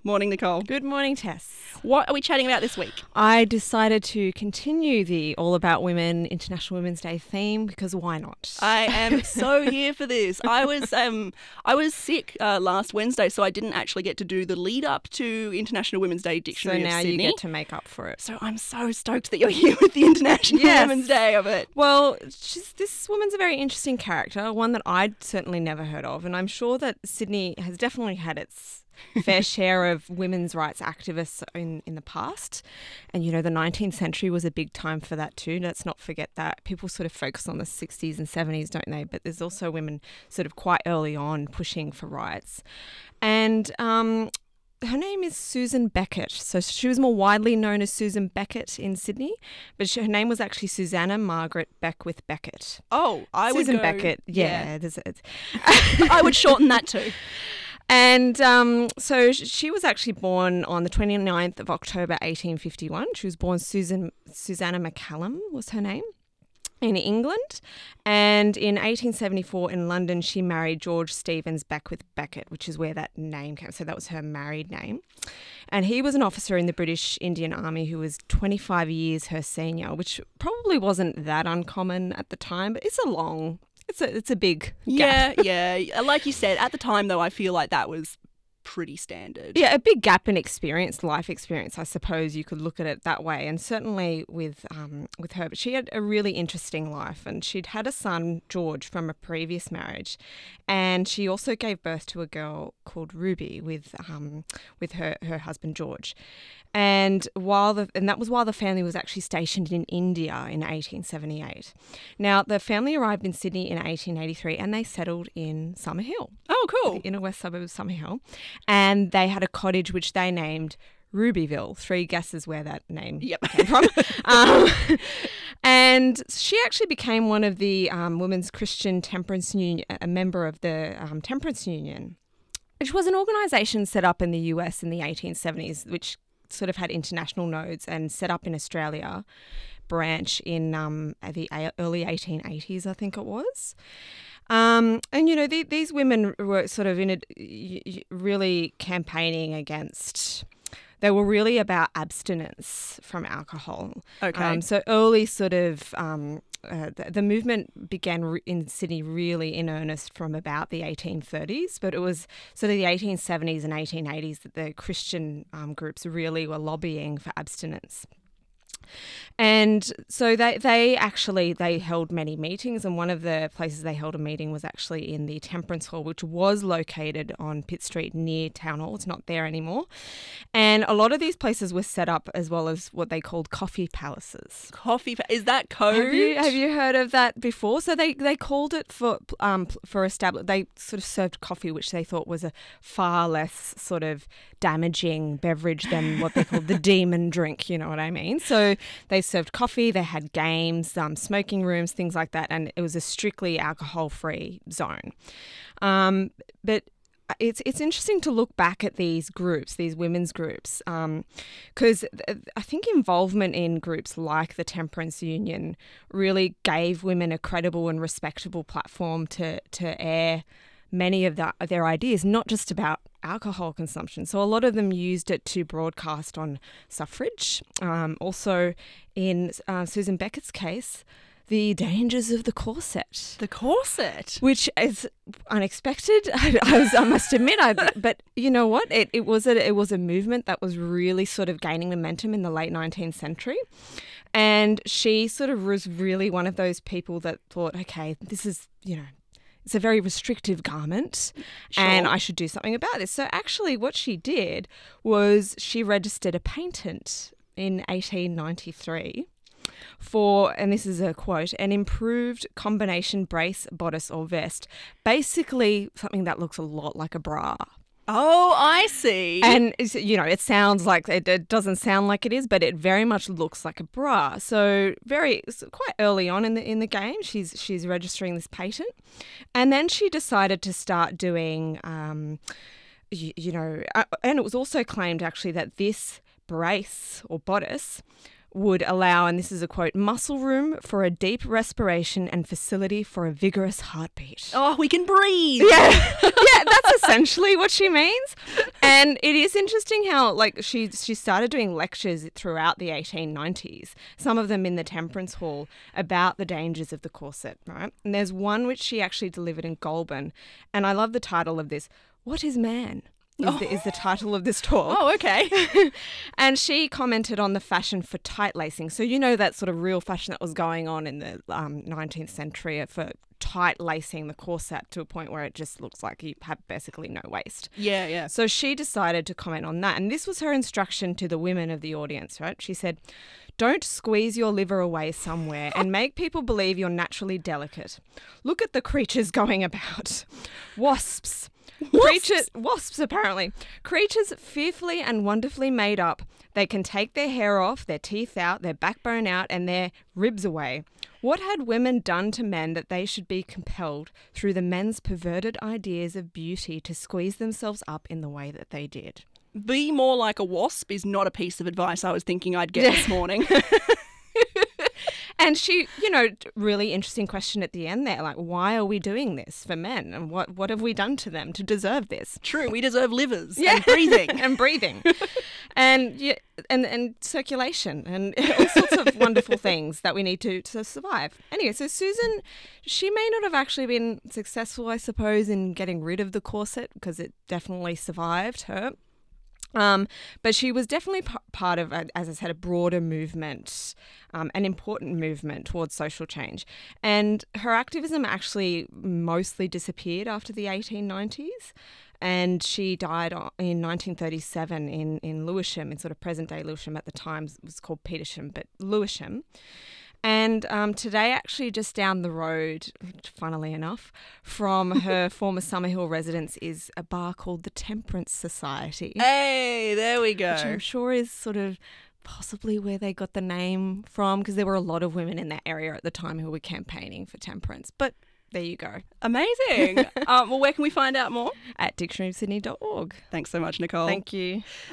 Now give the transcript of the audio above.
Morning, Nicole. Good morning, Tess. What are we chatting about this week? I decided to continue the All About Women International Women's Day theme because why not? I am so here for this. I was sick last Wednesday, so I didn't actually get to do the lead up to International Women's Day Dictionary So now of Sydney. you get to make up for it. So I'm so stoked that you're here with the International Women's Day of it. Well, this woman's a very interesting character, one that I'd certainly never heard of, and I'm sure that Sydney has definitely had its fair share of women's rights activists in the past. And, you know, the 19th century was a big time for that too. Let's not forget that. People sort of focus on the 60s and 70s, don't they? But there's also women sort of quite early on pushing for rights. And her name is Susan Beckett. So she was more widely known as Susan Beckett in Sydney, but her name was actually Susanna Margaret Beckwith Beckett. Oh, Susan Beckett. Yeah. I would shorten that too. And so she was actually born on the 29th of October 1851. She was born Susanna McCallum was her name in England. And in 1874 in London, she married George Stevens Beckwith Beckett, which is where that name came. So that was her married name. And he was an officer in the British Indian Army who was 25 years her senior, which probably wasn't that uncommon at the time, but it's a big gap. Yeah. Like you said, at the time, though, I feel like that was pretty standard. Yeah, a big gap in experience, life experience, I suppose you could look at it that way. And certainly with her, but she had a really interesting life, and she'd had a son, George, from a previous marriage, and she also gave birth to a girl called Ruby with her husband George. And that was while the family was actually stationed in India in 1878. Now, the family arrived in Sydney in 1883 and they settled in Summerhill. Oh, cool. The inner west suburb of Summerhill. And they had a cottage which they named Rubyville. 3 guesses where that name came from. And she actually became one of the Women's Christian Temperance Union, a member of the Temperance Union, which was an organisation set up in the US in the 1870s, which sort of had international nodes and set up in Australia, branch in the early 1880s, I think it was. And, you know, these women were sort of really campaigning against... They were really about abstinence from alcohol. Okay. So early sort of... the movement began in Sydney really in earnest from about the 1830s, but it was sort of the 1870s and 1880s that the Christian groups really were lobbying for abstinence. And so they held many meetings, and one of the places they held a meeting was actually in the Temperance Hall, which was located on Pitt Street near Town Hall. It's not there anymore. And a lot of these places were set up as well as what they called coffee palaces. Is that code? Have you heard of that before? So they called it for they sort of served coffee, which they thought was a far less sort of damaging beverage than what they called the demon drink, you know what I mean? So they served coffee, they had games, smoking rooms, things like that, and it was a strictly alcohol-free zone. But it's interesting to look back at these groups, these women's groups, because I think involvement in groups like the Temperance Union really gave women a credible and respectable platform to air many of their ideas, not just about alcohol consumption. So a lot of them used it to broadcast on suffrage. Also, in Susan Beckett's case, the dangers of the corset. The corset? Which is unexpected, I must admit. But you know what? It was a movement that was really sort of gaining momentum in the late 19th century. And she sort of was really one of those people that thought, okay, this is, you know, it's a very restrictive garment, and I should do something about this. So actually what she did was she registered a patent in 1893 for, and this is a quote, an improved combination brace, bodice or vest, basically something that looks a lot like a bra. Oh, I see. And, you know, it sounds like, it doesn't sound like it is, but it very much looks like a bra. So quite early on in the game, she's registering this patent. And then she decided to start doing, and it was also claimed actually that this brace or bodice would allow, and this is a quote, muscle room for a deep respiration and facility for a vigorous heartbeat. Oh, we can breathe. Yeah, yeah, that's essentially what she means. And it is interesting how, like, she started doing lectures throughout the 1890s, some of them in the Temperance Hall, about the dangers of the corset, right? And there's one which she actually delivered in Goulburn, and I love the title of this, What is Man? Is the title of this talk. Oh, okay. And she commented on the fashion for tight lacing. So you know that sort of real fashion that was going on in the 19th century for tight lacing the corset to a point where it just looks like you have basically no waist. Yeah, yeah. So she decided to comment on that. And this was her instruction to the women of the audience, right? She said, don't squeeze your liver away somewhere and make people believe you're naturally delicate. Look at the creatures going about. Wasps. Wasps, apparently. Creatures fearfully and wonderfully made up. They can take their hair off, their teeth out, their backbone out, and their ribs away. What had women done to men that they should be compelled, through the men's perverted ideas of beauty, to squeeze themselves up in the way that they did? Be more like a wasp is not a piece of advice I was thinking I'd get this morning. And she, really interesting question at the end there, like, why are we doing this for men? And what have we done to them to deserve this? True, we deserve livers and breathing. And breathing. And circulation and all sorts of wonderful things that we need to survive. Anyway, so Susan, she may not have actually been successful, I suppose, in getting rid of the corset because it definitely survived her. But she was definitely part of, as I said, a broader movement, an important movement towards social change. And her activism actually mostly disappeared after the 1890s. And she died in 1937 in Lewisham, in sort of present-day Lewisham. At the time it was called Petersham, but Lewisham. And today, actually, just down the road, funnily enough, from her former Summerhill residence is a bar called the Temperance Society. Hey, there we go. Which I'm sure is sort of possibly where they got the name from, because there were a lot of women in that area at the time who were campaigning for temperance. But there you go. Amazing. Well, where can we find out more? At dictionaryofsydney.org. Thanks so much, Nicole. Thank you.